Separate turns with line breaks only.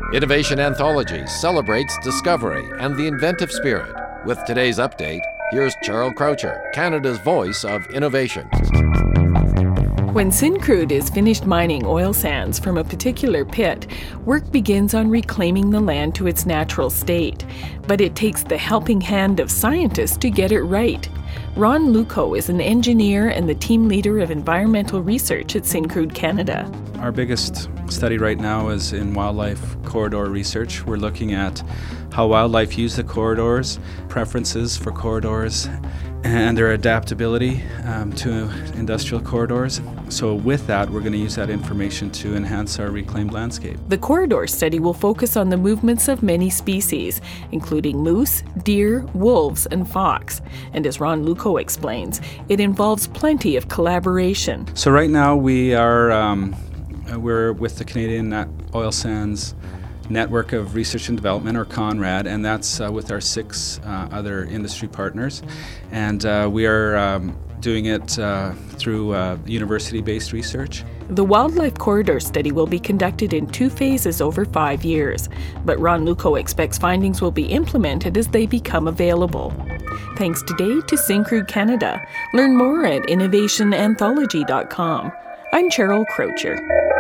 Innovation Anthology celebrates discovery and the inventive spirit. With today's update, here's Cheryl Croucher, Canada's voice of innovation.
When Syncrude is finished mining oil sands from a particular pit, work begins on reclaiming the land to its natural state. But it takes the helping hand of scientists to get it right. Ron Luco is an engineer and the team leader of environmental research at Syncrude Canada.
Our biggest study right now is in wildlife corridor research. We're looking at how wildlife use the corridors, preferences for corridors, and their adaptability to industrial corridors. So with that, we're going to use that information to enhance our reclaimed landscape.
The corridor study will focus on the movements of many species, including moose, deer, wolves, and fox. And as Ron Luco explains, it involves plenty of collaboration.
So right now we're with the Canadian Oil Sands Network of Research and Development, or CONRAD, and that's with our 6 other industry partners. And we are doing it through university-based research.
The Wildlife Corridor study will be conducted in 2 phases over 5 years, but Ron Luco expects findings will be implemented as they become available. Thanks today to Syncrude Canada. Learn more at innovationanthology.com. I'm Cheryl Croucher.